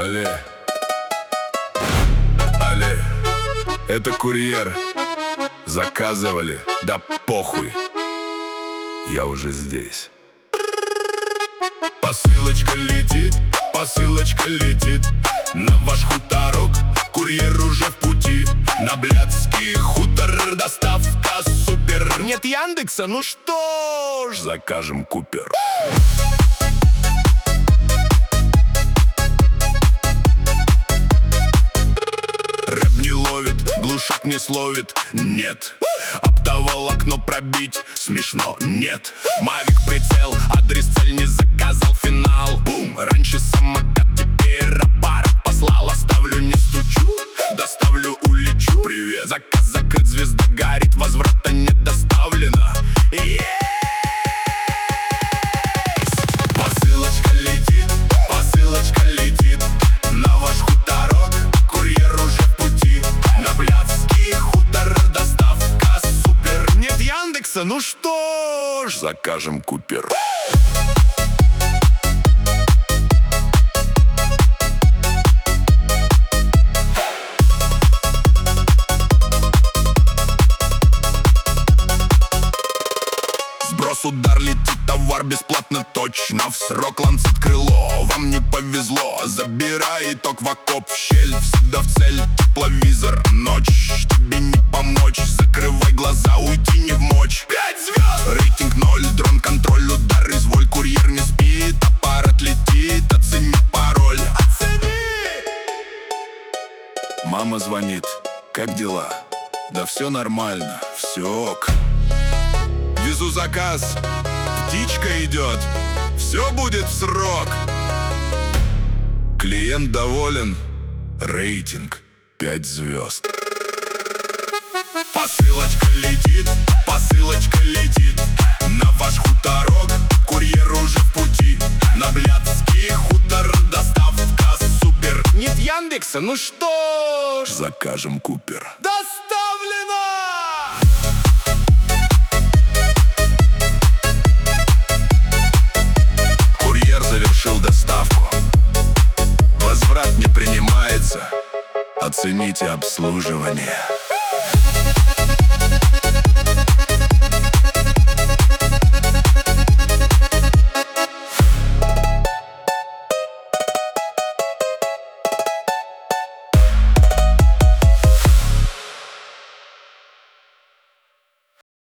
Алле, алле, это курьер. Заказывали, да похуй, я уже здесь. Посылочка летит на ваш хуторок. Курьер уже в пути, на Блядский хутор. Доставка супер. Нет Яндекса, ну что ж, закажем Купер. Рэп не ловит, глушак не словит, нет. Оптоволокно пробить смешно, нет. Мавик прицел, адрес цель не заказал, финал. Бум, раньше самокат, теперь аппарат послал. Оставлю, не стучу, доставлю, улечу. Привет, заказ закрыт, звезда горит, возврата не доставлено. Посылочка летит на ваш хуторок. Курьер уже в пути, на Блядский хутор. Доставка супер. Нет Яндекса, ну что ж, закажем Купер. Сброс, удар, летит товар бесплатно, точно в срок. Ланцет крыло, вам не повезло. Забирай итог в окоп, щель, всегда в цель. Тепловизор, ночь, тебе не помочь. Закрывай глаза, уйти не в мочь. 5 звезд! Рейтинг 0, дрон-контроль, удар, изволь. Курьер не спит, аппарат летит. Оцени пароль, оцени! Мама звонит, как дела? Да все нормально, все ок. Везу заказ, птичка идет, все будет в срок. Клиент доволен, рейтинг 5 звезд. Посылочка летит на ваш хуторок. Курьер уже в пути, на Блядский хутор. Доставка супер. Нет Яндекса, ну что ж, закажем Купер. Доставлено! Завершил доставку, возврат не принимается. Оцените обслуживание.